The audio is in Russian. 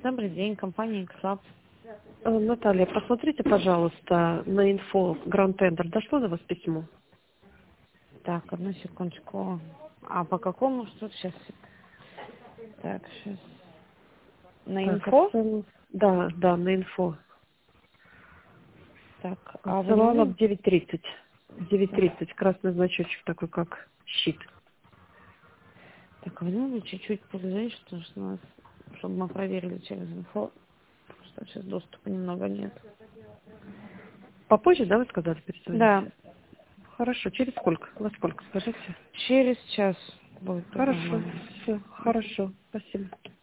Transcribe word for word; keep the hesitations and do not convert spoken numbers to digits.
Добрый день, компания X-Lab. Э, Наталья, посмотрите, пожалуйста, на инфо Grand Tender. Дошло до вас письмо? Так, одну секундочку. А по какому что сейчас? Так, сейчас. На Так, инфо? отсыл- Да, да, на инфо. Так, а вы не Отсылала в можете? девять тридцать. В девять тридцать красный значочек такой, как щит. Так, вы не можете чуть-чуть позвонить, потому что у нас, чтобы мы проверили через инфо, потому что сейчас доступа немного нет. Попозже, да, вы сказали, перезвонить? Да, Хорошо, через сколько? Во сколько, скажите? через час будет Хорошо, нормально. все, хорошо, спасибо.